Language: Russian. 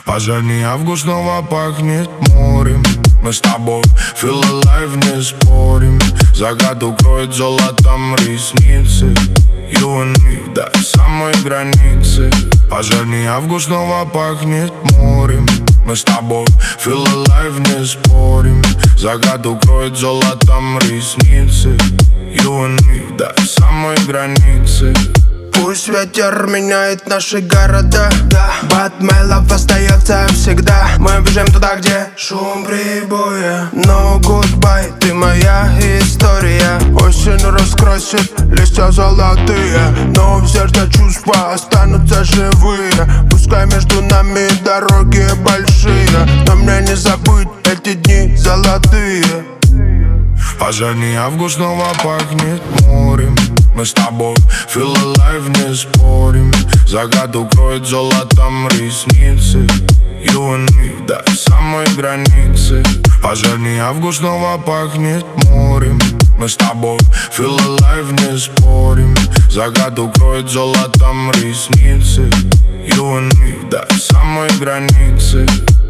Пожарный август снова пахнет морем. Мы с тобой feel alive, не спорим. Закат укроет золотом ресницы. You and me до самой границы. Пожарный август снова пахнет морем. Мы с тобой feel alive, не спорим. Закат укроет золотом ресницы. You and me до самой границы. Пусть ветер меняет наши города, да. Батмелов остается всегда. Мы бежим туда, где шум прибоя. No goodbye, ты моя история. Осень раскросит листья золотые, но в сердце чувства останутся живые. Пускай между нами дороги большие, но мне не забыть эти дни золотые. Пожарный август снова пахнет морем. Мы с тобой feel alive, не спорим. Закат укроет золотом ресницы. You and me до самой границы. Пожарный август снова пахнет морем. Мы с тобой feel alive, не спорим. Закат укроет золотом ресницы. You and me до самой границы.